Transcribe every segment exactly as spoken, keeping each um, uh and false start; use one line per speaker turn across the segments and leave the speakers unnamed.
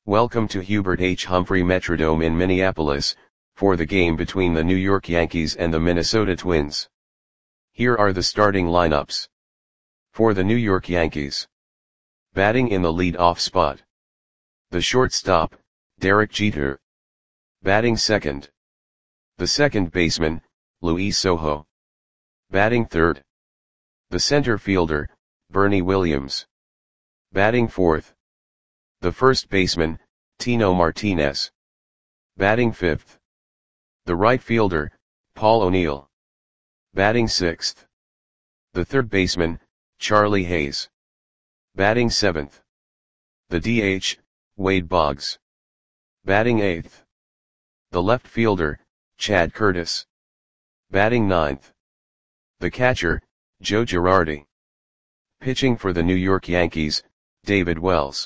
Welcome to Hubert H. Humphrey Metrodome in Minneapolis, for the game between the New York Yankees and the Minnesota Twins. Here are the starting lineups. For the New York Yankees. Batting in the lead-off spot. The shortstop, Derek Jeter. Batting second. The second baseman, Luis Sojo. Batting third. The center fielder, Bernie Williams. Batting fourth. The first baseman, Tino Martinez. Batting fifth. The right fielder, Paul O'Neill. Batting sixth. The third baseman, Charlie Hayes. Batting seventh. The D H, Wade Boggs. Batting eighth. The left fielder, Chad Curtis. Batting ninth. The catcher, Joe Girardi. Pitching for the New York Yankees, David Wells.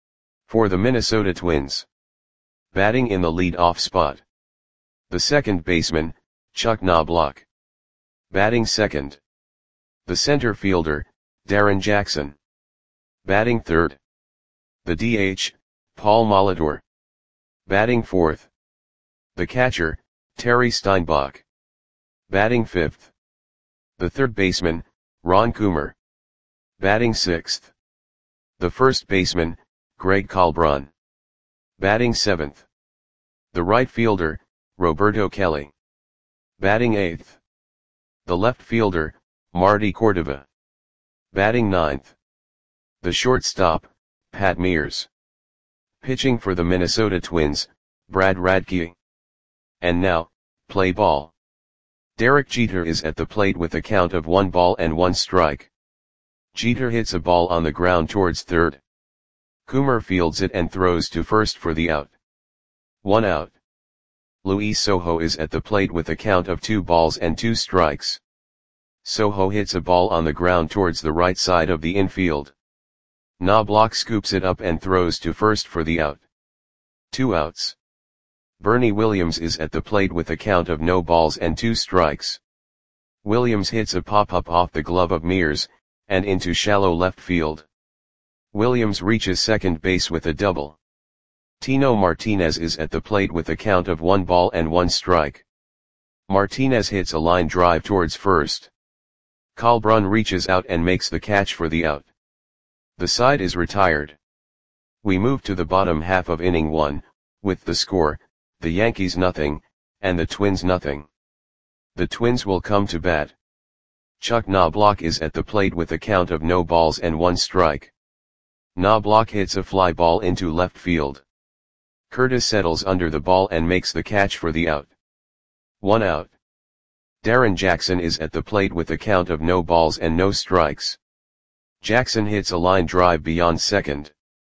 For the Minnesota Twins. Batting in the lead-off spot. The second baseman, Chuck Knobloch. Batting second. The center fielder, Darren Jackson. Batting third. The D H, Paul Molitor. Batting fourth. The catcher, Terry Steinbach. Batting fifth. The third baseman, Ron Coomer. Batting sixth. The first baseman, Greg Colbrun. Batting seventh. The right fielder, Roberto Kelly. Batting eighth. The left fielder, Marty Cordova. Batting ninth. The shortstop, Pat Mears. Pitching for the Minnesota Twins, Brad Radke. And now, play ball. Derek Jeter is at the plate with a count of one ball and one strike. Jeter hits a ball on the ground towards third. Coomer fields it and throws to first for the out. One out. Luis Sojo is at the plate with a count of two balls and two strikes. Sojo hits a ball on the ground towards the right side of the infield. Knobloch scoops it up and throws to first for the out. Two outs. Bernie Williams is at the plate with a count of no balls and two strikes. Williams hits a pop-up off the glove of Mears, and into shallow left field. Williams reaches second base with a double. Tino Martinez is at the plate with a count of one ball and one strike. Martinez hits a line drive towards first. Colbrun reaches out and makes the catch for the out. The side is retired. We move to the bottom half of inning one, with the score, the Yankees nothing, and the Twins nothing. The Twins will come to bat. Chuck Knobloch is at the plate with a count of no balls and one strike. Knobloch hits a fly ball into left field. Curtis settles under the ball and makes the catch for the out. One out. Darren Jackson is at the plate with a count of no balls and no strikes. Jackson hits a line drive beyond second.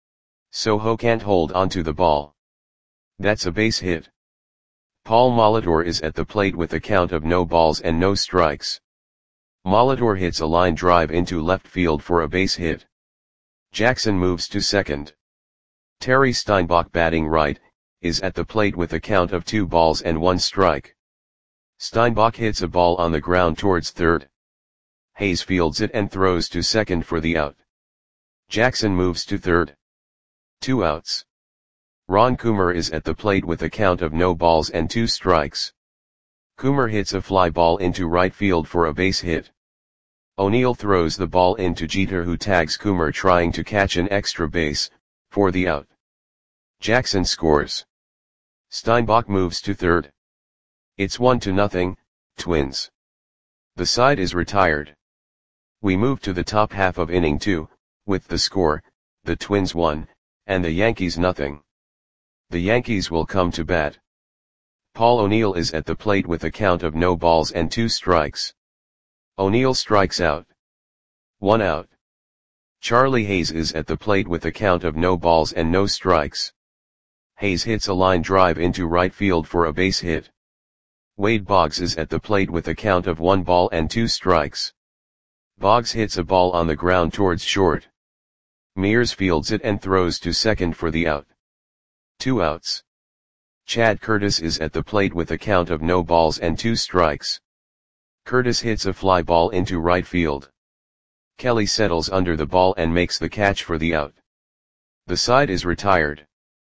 Sojo can't hold onto the ball. That's a base hit. Paul Molitor is at the plate with a count of no balls and no strikes. Molitor hits a line drive into left field for a base hit. Jackson moves to second. Terry Steinbach, batting right, is at the plate with a count of two balls and one strike. Steinbach hits a ball on the ground towards third. Hayes fields it and throws to second for the out. Jackson moves to third. Two outs. Ron Coomer is at the plate with a count of no balls and two strikes. Coomer hits a fly ball into right field for a base hit. O'Neill throws the ball into Jeter, who tags Coomer trying to catch an extra base, for the out. Jackson scores. Steinbach moves to third. It's one to nothing, Twins. The side is retired. We move to the top half of inning two, with the score, the Twins one, and the Yankees nothing. The Yankees will come to bat. Paul O'Neill is at the plate with a count of no balls and two strikes. O'Neill strikes out. One out. Charlie Hayes is at the plate with a count of no balls and no strikes. Hayes hits a line drive into right field for a base hit. Wade Boggs is at the plate with a count of one ball and two strikes. Boggs hits a ball on the ground towards short. Mears fields it and throws to second for the out. Two outs. Chad Curtis is at the plate with a count of no balls and two strikes. Curtis hits a fly ball into right field. Kelly settles under the ball and makes the catch for the out. The side is retired.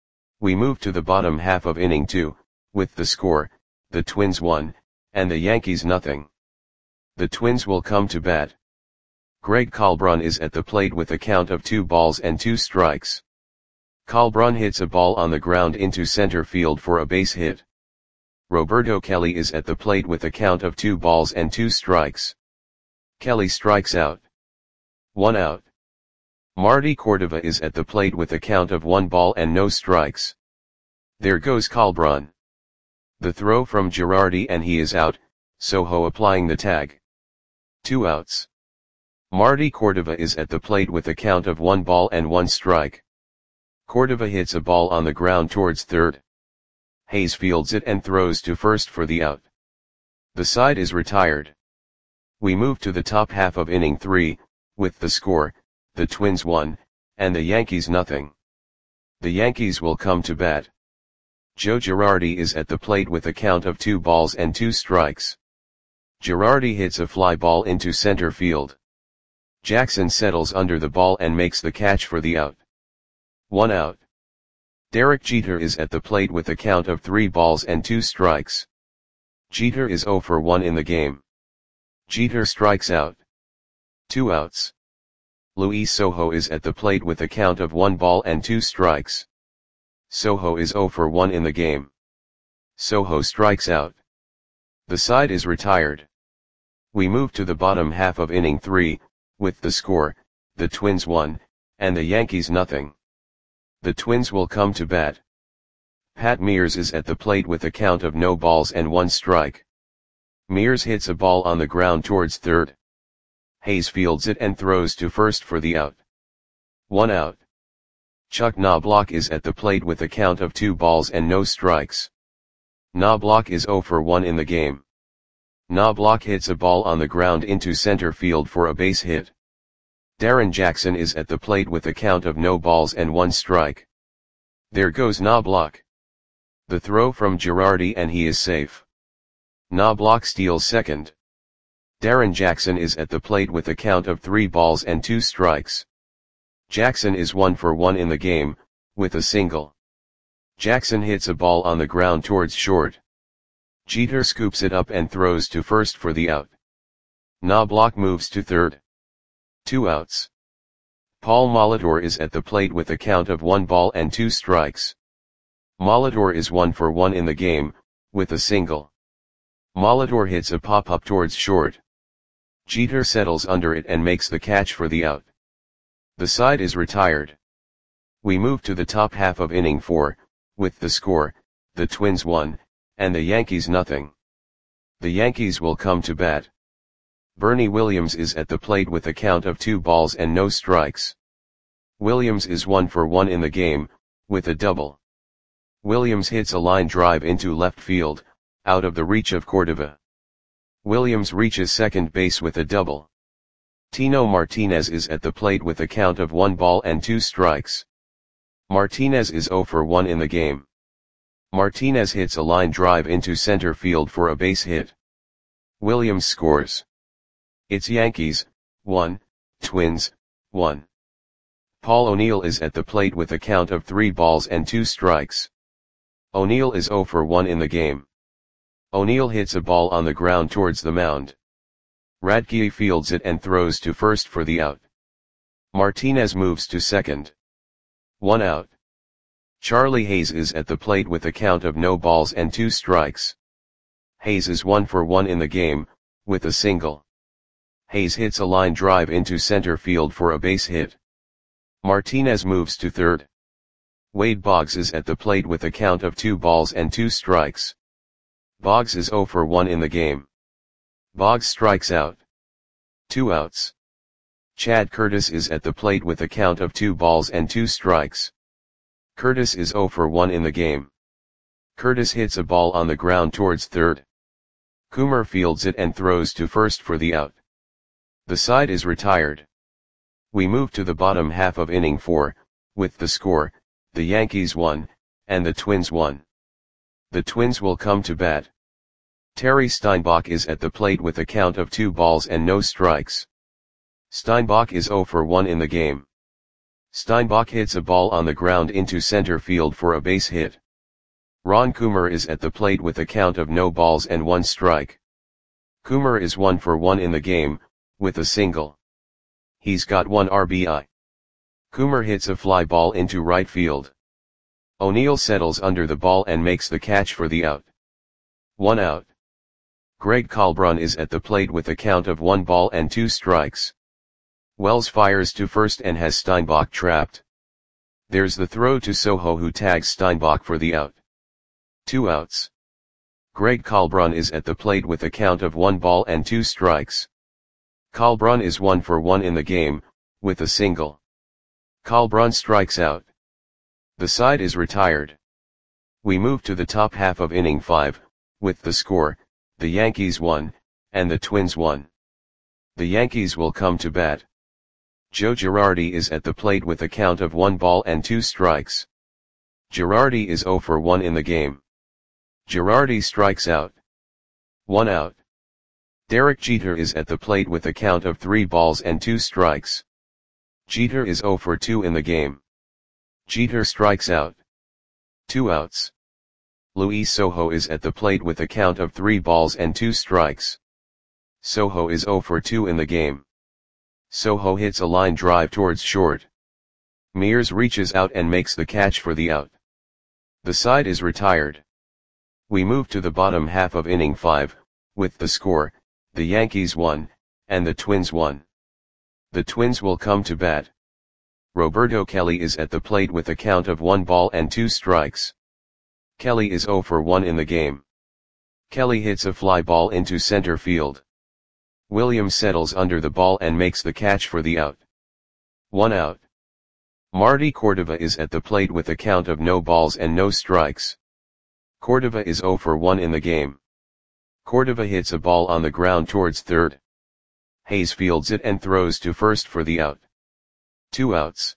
We move to the bottom half of inning two, with the score, the Twins one, and the Yankees nothing. The Twins will come to bat. Greg Colbrun is at the plate with a count of two balls and two strikes. Colbrun hits a ball on the ground into center field for a base hit. Roberto Kelly is at the plate with a count of two balls and two strikes. Kelly strikes out. One out. Marty Cordova is at the plate with a count of one ball and no strikes. There goes Colbrun. The throw from Girardi and he is out, Sojo applying the tag. Two outs. Marty Cordova is at the plate with a count of one ball and one strike. Cordova hits a ball on the ground towards third. Hayes fields it and throws to first for the out. The side is retired. We move to the top half of inning three, with the score, the Twins one, and the Yankees nothing. The Yankees will come to bat. Joe Girardi is at the plate with a count of two balls and two strikes. Girardi hits a fly ball into center field. Jackson settles under the ball and makes the catch for the out. One out. Derek Jeter is at the plate with a count of three balls and two strikes. Jeter is zero for one in the game. Jeter strikes out. Two outs. Luis Sojo is at the plate with a count of one ball and two strikes. Sojo is zero for one in the game. Sojo strikes out. The side is retired. We move to the bottom half of inning three, with the score, the Twins one, and the Yankees nothing. The Twins will come to bat. Pat Mears is at the plate with a count of no balls and one strike. Mears hits a ball on the ground towards third. Hayes fields it and throws to first for the out. One out. Chuck Knobloch is at the plate with a count of two balls and no strikes. Knobloch is zero for one in the game. Knobloch hits a ball on the ground into center field for a base hit. Darren Jackson is at the plate with a count of no balls and one strike. There goes Knobloch. The throw from Girardi and he is safe. Knobloch steals second. Darren Jackson is at the plate with a count of three balls and two strikes. Jackson is one for one in the game, with a single. Jackson hits a ball on the ground towards short. Jeter scoops it up and throws to first for the out. Knobloch moves to third. Two outs. Paul Molitor is at the plate with a count of one ball and two strikes. Molitor is one for one in the game, with a single. Molitor hits a pop-up towards short. Jeter settles under it and makes the catch for the out. The side is retired. We move to the top half of inning four, with the score, the Twins one, and the Yankees nothing. The Yankees will come to bat. Bernie Williams is at the plate with a count of two balls and no strikes. Williams is one for one in the game, with a double. Williams hits a line drive into left field, out of the reach of Cordova. Williams reaches second base with a double. Tino Martinez is at the plate with a count of one ball and two strikes. Martinez is zero for one in the game. Martinez hits a line drive into center field for a base hit. Williams scores. It's Yankees, one, Twins, one. Paul O'Neill is at the plate with a count of three balls and two strikes. O'Neill is zero for one in the game. O'Neill hits a ball on the ground towards the mound. Radke fields it and throws to first for the out. Martinez moves to second. One out. Charlie Hayes is at the plate with a count of no balls and two strikes. Hayes is one for one in the game, with a single. Hayes hits a line drive into center field for a base hit. Martinez moves to third. Wade Boggs is at the plate with a count of two balls and two strikes. Boggs is zero for one in the game. Boggs strikes out. Two outs. Chad Curtis is at the plate with a count of two balls and two strikes. Curtis is zero for one in the game. Curtis hits a ball on the ground towards third. Coomer fields it and throws to first for the out. The side is retired. We move to the bottom half of inning four, with the score, the Yankees one, and the Twins one. The Twins will come to bat. Terry Steinbach is at the plate with a count of two balls and no strikes. Steinbach is zero for one in the game. Steinbach hits a ball on the ground into center field for a base hit. Ron Coomer is at the plate with a count of no balls and one strike. Coomer is one for one in the game, with a single. He's got one R B I. Coomer hits a fly ball into right field. O'Neill settles under the ball and makes the catch for the out. One out. Greg Kalbrun is at the plate with a count of one ball and two strikes. Wells fires to first and has Steinbach trapped. There's the throw to Soho, who tags Steinbach for the out. Two outs. Greg Kalbrun is at the plate with a count of one ball and two strikes. Kalbrun is one for one in the game, with a single. Kalbrun strikes out. The side is retired. We move to the top half of inning five, with the score, the Yankees won, and the Twins won. The Yankees will come to bat. Joe Girardi is at the plate with a count of one ball and two strikes. Girardi is zero for one in the game. Girardi strikes out. One out. Derek Jeter is at the plate with a count of three balls and two strikes. Jeter is zero for two in the game. Jeter strikes out. Two outs. Luis Sojo is at the plate with a count of three balls and two strikes. Sojo is zero for two in the game. Sojo hits a line drive towards short. Mears reaches out and makes the catch for the out. The side is retired. We move to the bottom half of inning five, with the score, the Yankees won, and the Twins won. The Twins will come to bat. Roberto Kelly is at the plate with a count of one ball and two strikes. Kelly is zero for one in the game. Kelly hits a fly ball into center field. Williams settles under the ball and makes the catch for the out. One out. Marty Cordova is at the plate with a count of no balls and no strikes. Cordova is zero for one in the game. Cordova hits a ball on the ground towards third. Hayes fields it and throws to first for the out. Two outs.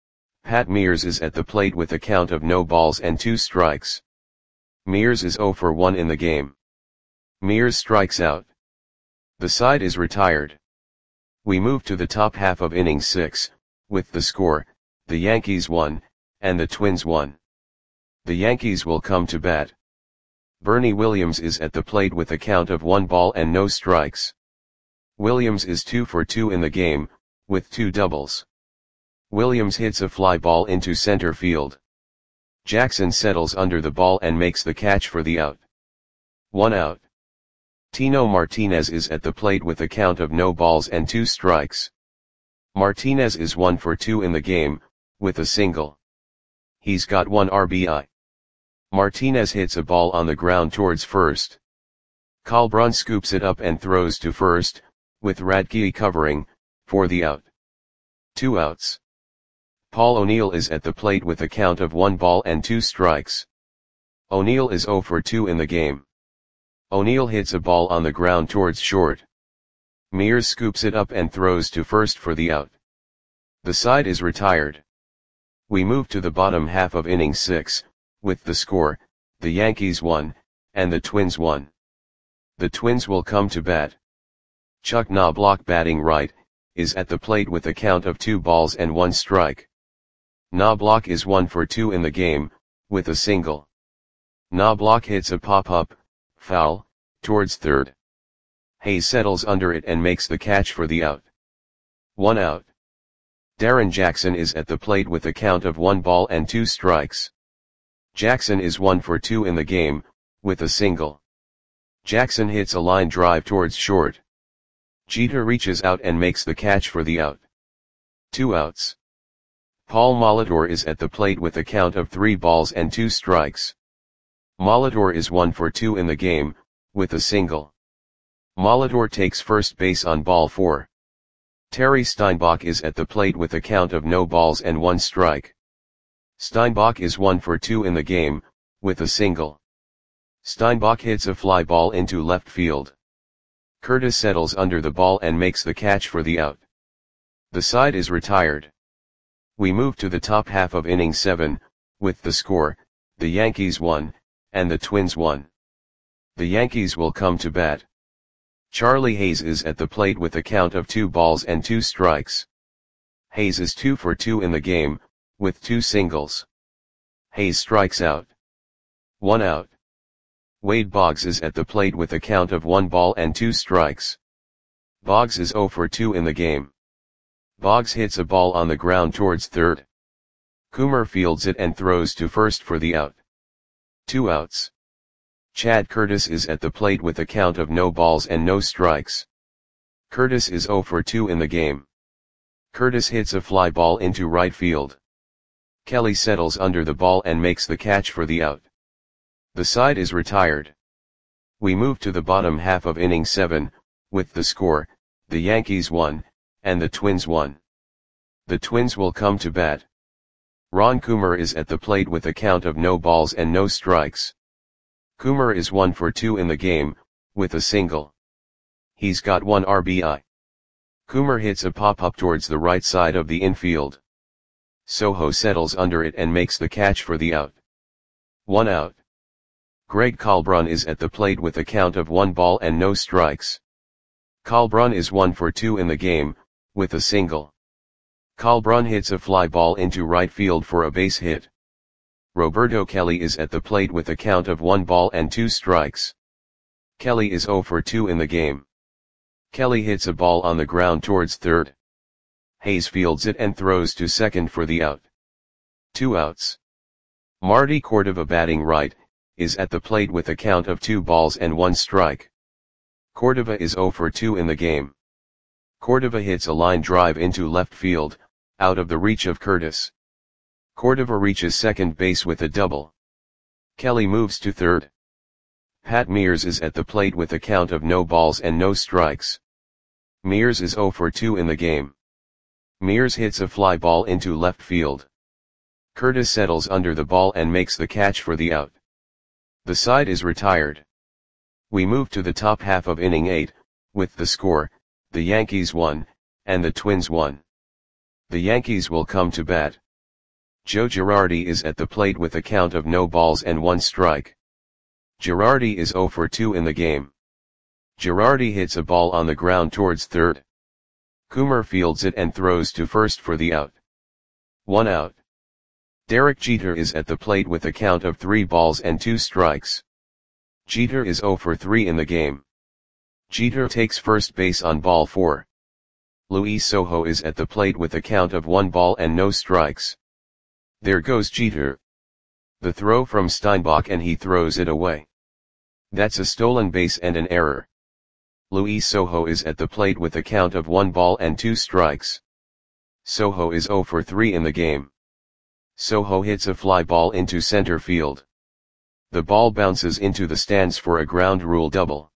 Pat Mears is at the plate with a count of no balls and two strikes. Mears is zero for one in the game. Mears strikes out. The side is retired. We move to the top half of inning six, with the score, the Yankees won, and the Twins won. The Yankees will come to bat. Bernie Williams is at the plate with a count of one ball and no strikes. Williams is two for two in the game, with two doubles. Williams hits a fly ball into center field. Jackson settles under the ball and makes the catch for the out. One out. Tino Martinez is at the plate with a count of no balls and two strikes. Martinez is one for two in the game, with a single. He's got one R B I. Martinez hits a ball on the ground towards first. Kalbrun scoops it up and throws to first, with Radke covering, for the out. Two outs. Paul O'Neill is at the plate with a count of one ball and two strikes. O'Neill is zero for two in the game. O'Neill hits a ball on the ground towards short. Mears scoops it up and throws to first for the out. The side is retired. We move to the bottom half of inning six, with the score, the Yankees won, and the Twins won. The Twins will come to bat. Chuck Knobloch, batting right, is at the plate with a count of two balls and one strike. Knobloch is one for two in the game, with a single. Knobloch hits a pop-up, foul, towards third. Hayes settles under it and makes the catch for the out. One out. Darren Jackson is at the plate with a count of one ball and two strikes. Jackson is one for two in the game, with a single. Jackson hits a line drive towards short. Jeter reaches out and makes the catch for the out. Two outs. Paul Molitor is at the plate with a count of three balls and two strikes. Molitor is one for two in the game, with a single. Molitor takes first base on ball four. Terry Steinbach is at the plate with a count of no balls and one strike. Steinbach is one for two in the game, with a single. Steinbach hits a fly ball into left field. Curtis settles under the ball and makes the catch for the out. The side is retired. We move to the top half of inning seven, with the score, the Yankees won, and the Twins won. The Yankees will come to bat. Charlie Hayes is at the plate with a count of two balls and two strikes. Hayes is two for two in the game, with two singles. Hayes strikes out. One out. Wade Boggs is at the plate with a count of one ball and two strikes. Boggs is zero for two in the game. Boggs hits a ball on the ground towards third. Coomer fields it and throws to first for the out. Two outs. Chad Curtis is at the plate with a count of no balls and no strikes. Curtis is zero for two in the game. Curtis hits a fly ball into right field. Kelly settles under the ball and makes the catch for the out. The side is retired. We move to the bottom half of inning seven, with the score, the Yankees won, and the Twins won. The Twins will come to bat. Ron Coomer is at the plate with a count of no balls and no strikes. Coomer is one for two in the game, with a single. He's got one R B I. Coomer hits a pop-up towards the right side of the infield. Soho settles under it and makes the catch for the out. One out. Greg Colbrun is at the plate with a count of one ball and no strikes. Colbrun is one for two in the game, with a single. Colbrun hits a fly ball into right field for a base hit. Roberto Kelly is at the plate with a count of one ball and two strikes. Kelly is zero for two in the game. Kelly hits a ball on the ground towards third. Hayes fields it and throws to second for the out. Two outs. Marty Cordova, batting right, is at the plate with a count of two balls and one strike. Cordova is zero for two in the game. Cordova hits a line drive into left field, out of the reach of Curtis. Cordova reaches second base with a double. Kelly moves to third. Pat Mears is at the plate with a count of no balls and no strikes. Mears is zero for two in the game. Mears hits a fly ball into left field. Curtis settles under the ball and makes the catch for the out. The side is retired. We move to the top half of inning eight, with the score, the Yankees won, and the Twins won. The Yankees will come to bat. Joe Girardi is at the plate with a count of no balls and one strike. Girardi is zero for two in the game. Girardi hits a ball on the ground towards third. Coomer fields it and throws to first for the out. One out. Derek Jeter is at the plate with a count of three balls and two strikes. Jeter is zero for three in the game. Jeter takes first base on ball four. Luis Sojo is at the plate with a count of one ball and no strikes. There goes Jeter. The throw from Steinbach and he throws it away. That's a stolen base and an error. Luis Sojo is at the plate with a count of one ball and two strikes. Sojo is zero for three in the game. Sojo hits a fly ball into center field. The ball bounces into the stands for a ground rule double.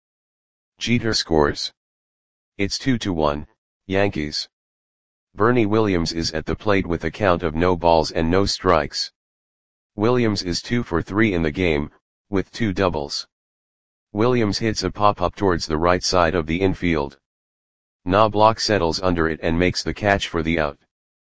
Jeter scores. It's two to one, Yankees. Bernie Williams is at the plate with a count of no balls and no strikes. Williams is two for three in the game, with two doubles. Williams hits a pop-up towards the right side of the infield. Knobloch settles under it and makes the catch for the out.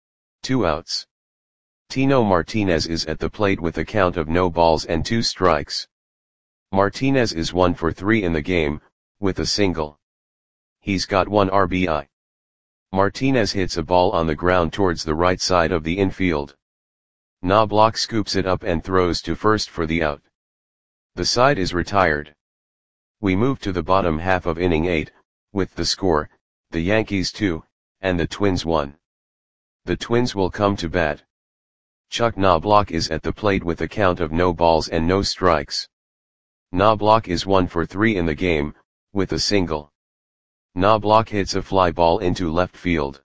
Two outs. Tino Martinez is at the plate with a count of no balls and two strikes. Martinez is one for three in the game, with a single. He's got one R B I. Martinez hits a ball on the ground towards the right side of the infield. Knobloch scoops it up and throws to first for the out. The side is retired. We move to the bottom half of inning eight, with the score, the Yankees two, and the Twins one. The Twins will come to bat. Chuck Knobloch is at the plate with a count of no balls and no strikes. Knobloch is one for three in the game, with a single. Knobloch hits a fly ball into left field.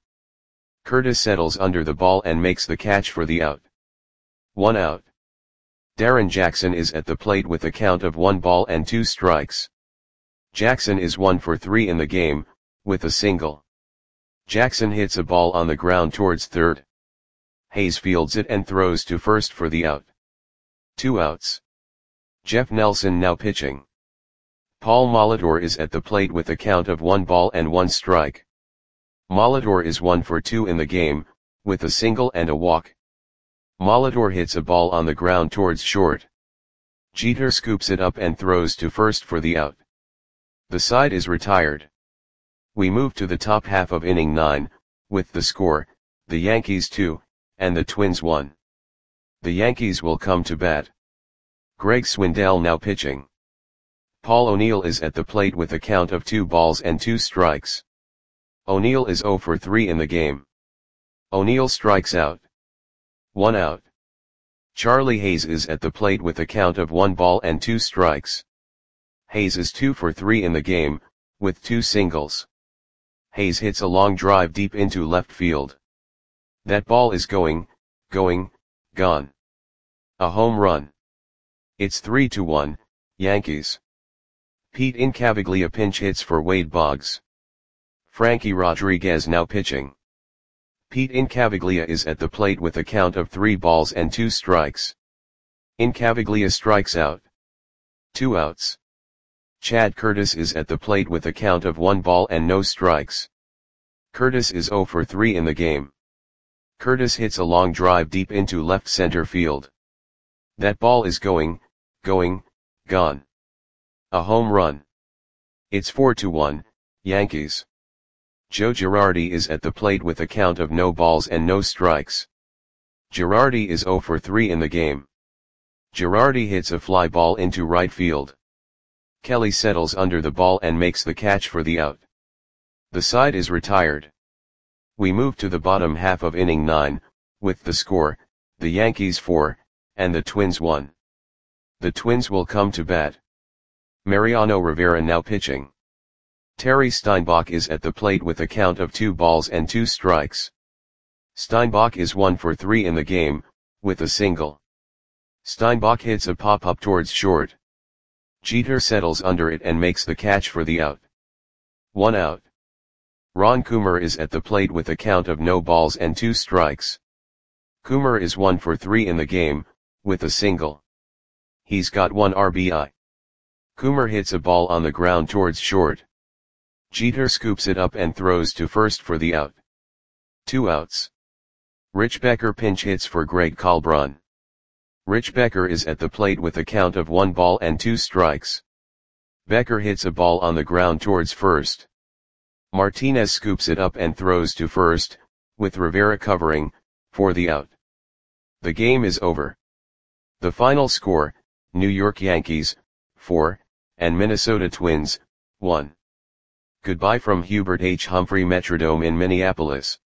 Curtis settles under the ball and makes the catch for the out. One out. Darren Jackson is at the plate with a count of one ball and two strikes. Jackson is one for three in the game, with a single. Jackson hits a ball on the ground towards third. Hayes fields it and throws to first for the out. Two outs. Jeff Nelson now pitching. Paul Molitor is at the plate with a count of one ball and one strike. Molitor is one for two in the game, with a single and a walk. Molitor hits a ball on the ground towards short. Jeter scoops it up and throws to first for the out. The side is retired. We move to the top half of inning nine, with the score, the Yankees two, and the Twins one. The Yankees will come to bat. Greg Swindell now pitching. Paul O'Neill is at the plate with a count of two balls and two strikes. O'Neill is zero for three in the game. O'Neill strikes out. One out. Charlie Hayes is at the plate with a count of one ball and two strikes. Hayes is two for three in the game, with two singles. Hayes hits a long drive deep into left field. That ball is going, going, gone. A home run. It's three to one, Yankees. Pete Incaviglia pinch hits for Wade Boggs. Frankie Rodriguez now pitching. Pete Incaviglia is at the plate with a count of three balls and two strikes. Incaviglia strikes out. Two outs. Chad Curtis is at the plate with a count of one ball and no strikes. Curtis is zero for three in the game. Curtis hits a long drive deep into left center field. That ball is going, going, gone. A home run. It's four to one, Yankees. Joe Girardi is at the plate with a count of no balls and no strikes. Girardi is zero for three in the game. Girardi hits a fly ball into right field. Kelly settles under the ball and makes the catch for the out. The side is retired. We move to the bottom half of inning nine, with the score, the Yankees four, and the Twins one. The Twins will come to bat. Mariano Rivera now pitching. Terry Steinbach is at the plate with a count of two balls and two strikes. Steinbach is one for three in the game, with a single. Steinbach hits a pop-up towards short. Jeter settles under it and makes the catch for the out. One out. Ron Coomer is at the plate with a count of no balls and two strikes. Coomer is one for three in the game, with a single. He's got one R B I. Coomer hits a ball on the ground towards short. Jeter scoops it up and throws to first for the out. Two outs. Rich Becker pinch hits for Greg Colbrun. Rich Becker is at the plate with a count of one ball and two strikes. Becker hits a ball on the ground towards first. Martinez scoops it up and throws to first, with Rivera covering, for the out. The game is over. The final score, New York Yankees, four, and Minnesota Twins, one. Goodbye from Hubert H. Humphrey Metrodome in Minneapolis.